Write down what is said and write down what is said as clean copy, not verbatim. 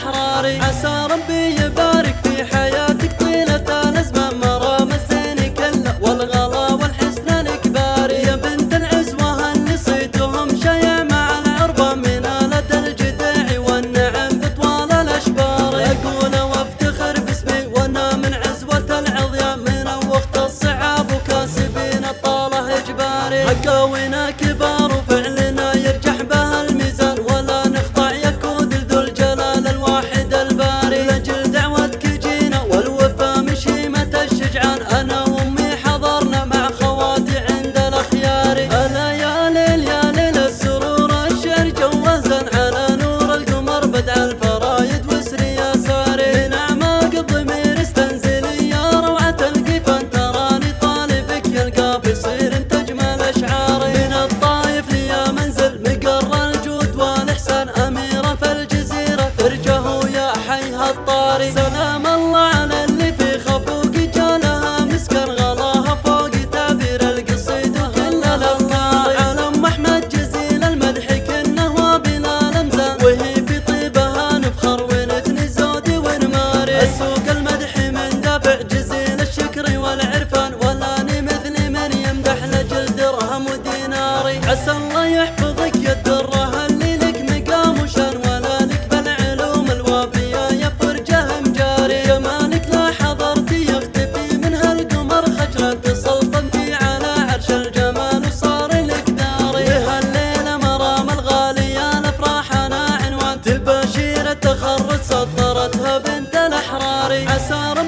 الأحرار. عسى ربي يبارك في حياتك طيلة الأزمان، مرام الزين كله والغلا والحسن الكبار. يا بنت العزوة اللي صيتهم شيع مع العربة، من آلة الجداع والنعم بطوال الأشبار. أقول وافتخر باسمي وانا من عزوة العضياء، من وقت الصعاب وكاسبين الطالة إجباري. حقاوينا كبار وفعلنا يرجح به الميزان، ولا نخضع يكود ذو الجلال الواحد الباري. لأجل دعوتك جينا والوفا من شيمة الشجعان، أنا وأمي حضرنا مع خواتي عند الأخيار. ألا يا ليل يا ليل السرور الشعر جوه زن، على نور القمر بدع الفرايد وسري يا ساري. من أعماق الضمير استنزلي يا روعة القفن، تراني طالبك يلقى بيصير انت أجمل أشعاري. من الطايف لي منزل مقر الجود والإحسان، أميرة في الجزيرة ارجه يا حيها الطاري. سلام الله على اللي في خفوق جالها مسكن، غلاها فوق تعبير القصيد وكل الأفكار. على أم أحمد جزيل المدح كنه وبلا الأمزان، وهي في طيبها نفخر ونثني زودي ونماري. السوق المدح من دافع جزيل الشكر والعرفان، ولاني مثل من يمدح لجل درهم وديناري. عسى الله يحفظك يا الدره اللي لك مقام وشان، ولا لك بالعلوم الوافيه يا فرجه مجاري. جمالك لا حضرتي يختفي منها القمر، خجلت سلطنتي على عرش الجمال وصار لك داري. بهالليله مرام الغاليه الافراح انا عنوان، البشيره تخرج سطرتها بنت الاحرار. عسى